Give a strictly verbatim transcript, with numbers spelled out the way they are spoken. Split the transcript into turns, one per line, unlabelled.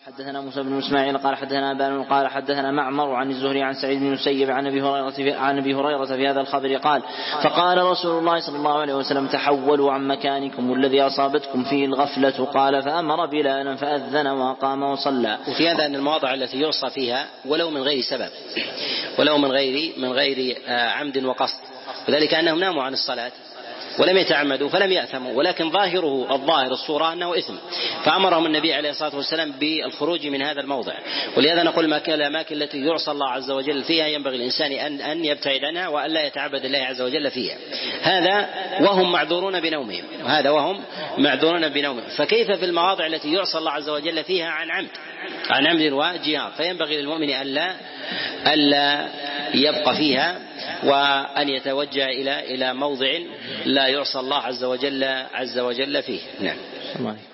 حدثنا موسى بن اسماعيل قال حدثنا أبان قال حدثنا معمر عن الزهري عن سعيد بن المسيب عن ابي هريره عن ابي هريره في هذا الخبر قال فقال رسول الله صلى الله عليه وسلم تحولوا عن مكانكم الذي اصابتكم فيه الغفله قال فامر بلالا فاذن واقام وصلى.
وفي هذا ان المواضع التي يعصى فيها ولو من غير سبب ولو من غير من غير عمد وقصد، وذلك انهم ناموا عن الصلاه ولم يتعمدوا فلم يأثموا، ولكن ظاهره الظاهر الصورة أنه إثم، فأمرهم النبي عليه الصلاة والسلام بالخروج من هذا الموضع. ولهذا نقول ما كان الأماكن التي يعصى الله عز وجل فيها ينبغي الإنسان أن أن يبتعد عنها وأن لا يتعبد الله عز وجل فيها، هذا وهم معذورون بنومهم هذا وهم معذورون بنومهم فكيف في المواضع التي يعصى الله عز وجل فيها عن عمد عن عمد وجهاد؟ فينبغي للمؤمن ألا ألا يبقى فيها وأن يتوجه إلى إلى موضع لا يعصى الله عز وجل عز وجل فيه. نعم.